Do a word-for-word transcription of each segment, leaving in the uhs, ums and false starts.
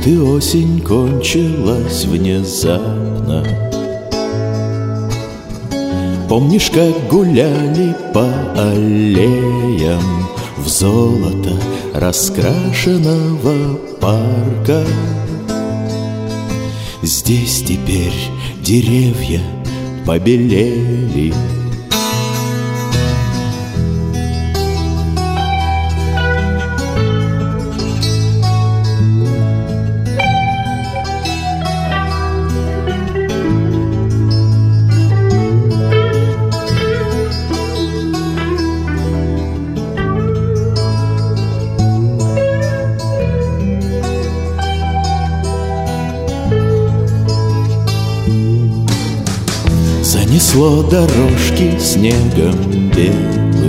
Вот и осень кончилась внезапно. Помнишь, как гуляли по аллеям в золото раскрашенного парка? Здесь теперь деревья побелели. Занесло дорожки снегом белым,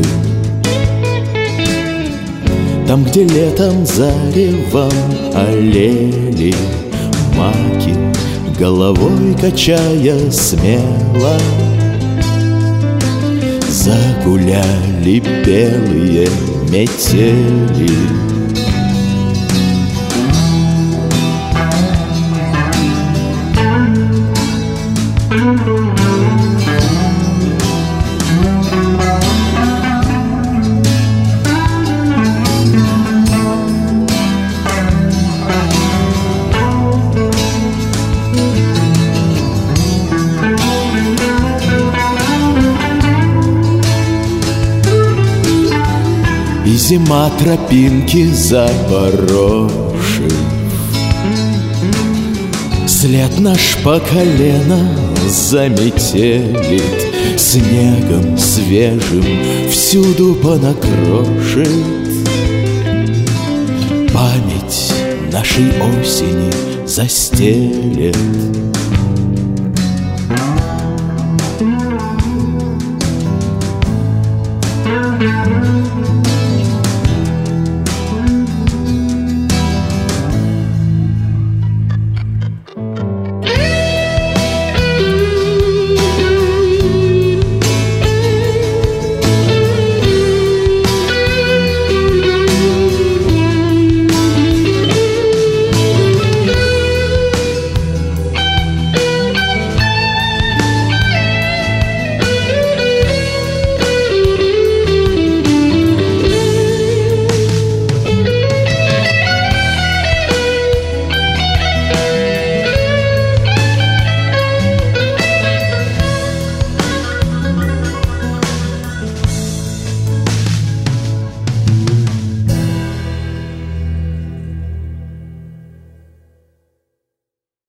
там, где летом заревом олели маки, головой качая смело. Загуляли белые метели. И зима тропинки запорошив, след наш по колено заметелит, снегом свежим всюду понакрошит. Память нашей осени застелет.